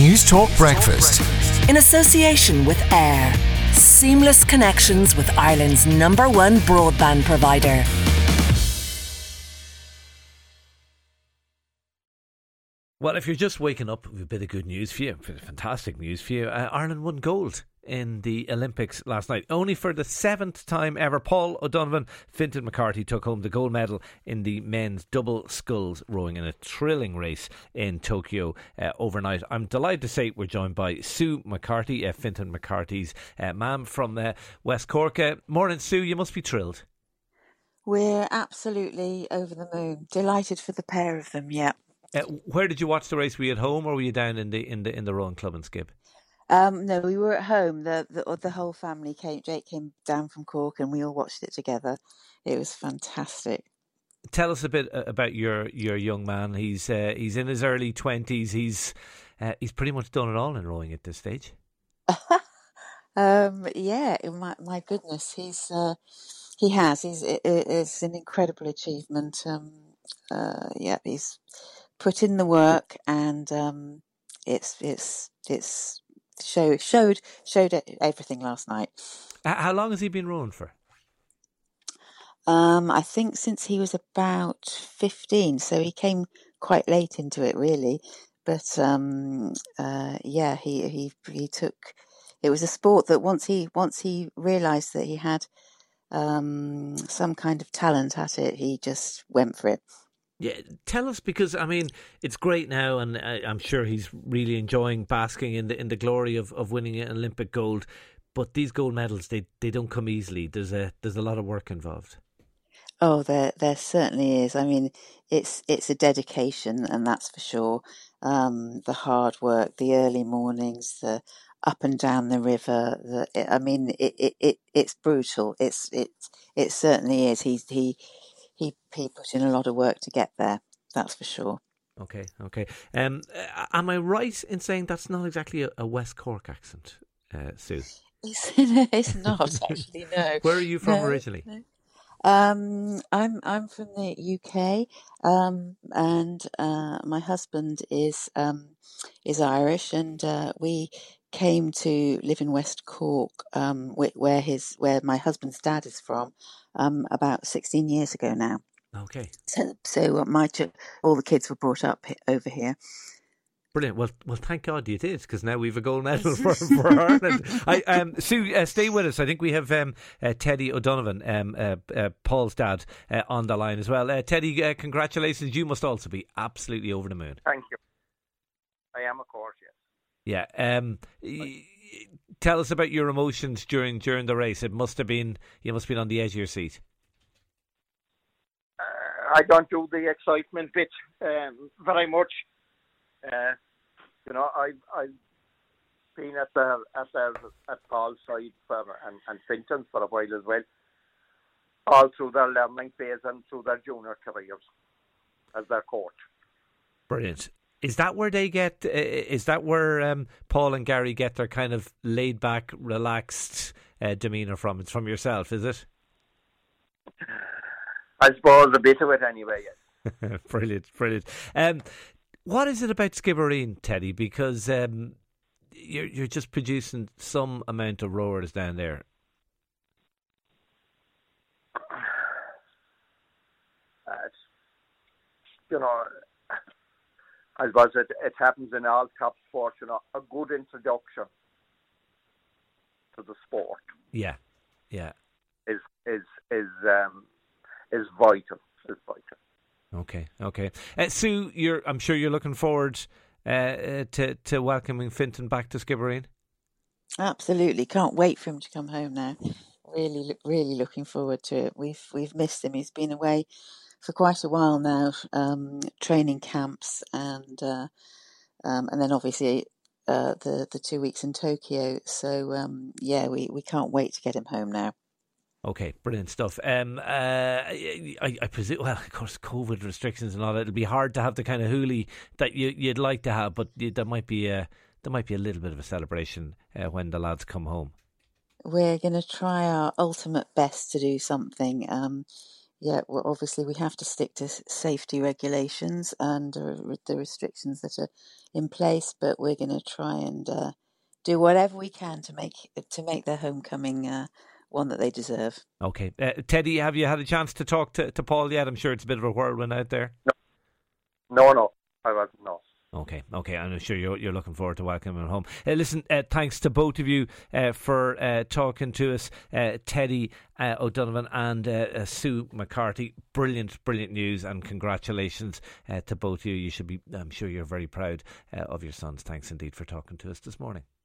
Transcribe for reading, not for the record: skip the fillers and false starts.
News Talk Breakfast. In association with AIR. Seamless connections with Ireland's #1 broadband provider. Well, if you're just waking up, we've a bit of good news for you. Fantastic news for you. Ireland won gold in the Olympics last night. Only for the 7th time ever, Paul O'Donovan, Fintan McCarthy took home the gold medal in the men's double sculls rowing in a thrilling race in Tokyo overnight. I'm delighted to say we're joined by Sue McCarthy, Fintan McCarthy's ma'am from West Cork. Morning, Sue. You must be thrilled. We're absolutely over the moon. Delighted for the pair of them, yeah. Where did you watch the race? Were you at home or were you down in the rowing club in Skip? No, we were at home. The whole family came. Jake came down from Cork, and we all watched it together. It was fantastic. Tell us a bit about your young man. He's in his early 20s. He's pretty much done it all in rowing at this stage. Yeah, my goodness, he has. It's an incredible achievement. Yeah, he's put in the work, and it's showed everything last night. How long has he been rowing for? I think since he was about 15, so he came quite late into it, really. But yeah, he took. It was a sport that once he realised that he had some kind of talent at it, he just went for it. Yeah, tell us, because I mean it's great now, and I'm sure he's really enjoying basking in the glory of winning an Olympic gold. But these gold medals, they don't come easily. There's a lot of work involved. Oh, there certainly is. I mean, it's a dedication, and that's for sure. The hard work, the early mornings, the up and down the river. It's brutal. It certainly is. He put in a lot of work to get there. That's for sure. Okay. Am I right in saying that's not exactly a West Cork accent, Sue? It's not actually. No. Where are you from originally? No. I'm from the UK, and my husband is Irish, and we came to live in West Cork, where my husband's dad is from, about 16 years ago now. Okay. So all the kids were brought up over here. Brilliant. Well, thank God you did, because now we've a gold medal for Ireland. Sue, stay with us. I think we have Teddy O'Donovan, Paul's dad, on the line as well. Teddy, congratulations. You must also be absolutely over the moon. Thank you. I am, of course, yes. Yeah. Tell us about your emotions during the race. You must have been on the edge of your seat. I don't do the excitement bit very much. I've been at Paul's side and Finton's for a while as well, all through their learning phase and through their junior careers as their coach. Brilliant. Is that where they get? Is that where Paul and Gary get their kind of laid back, relaxed demeanour from? It's from yourself, is it? I suppose a bit of it anyway. Yes. Brilliant. What is it about Skibbereen, Teddy? Because you're just producing some amount of rowers down there. I suppose it happens in all top sports. A good introduction to the sport. Yeah. Is vital. Is vital. Okay. Sue, I'm sure you're looking forward to welcoming Fintan back to Skibbereen. Absolutely, can't wait for him to come home now. Really looking forward to it. We've missed him. He's been away for quite a while now, training camps, and then obviously the 2 weeks in Tokyo. So we can't wait to get him home now. Okay, brilliant stuff. I presume, well, of course, COVID restrictions and all that. It'll be hard to have the kind of hoolie that you'd like to have, but there might be a little bit of a celebration when the lads come home. We're going to try our ultimate best to do something. yeah, well, obviously we have to stick to safety regulations and the restrictions that are in place, but we're going to try and do whatever we can to make their homecoming one that they deserve. Okay. Teddy, have you had a chance to talk to Paul yet? I'm sure it's a bit of a whirlwind out there. No, I wasn't, no. Okay, I'm sure you're looking forward to welcoming him home. Listen, thanks to both of you for talking to us, Teddy O'Donovan and Sue McCarthy. Brilliant news, and congratulations to both of you. I'm sure you're very proud of your sons. Thanks indeed for talking to us this morning.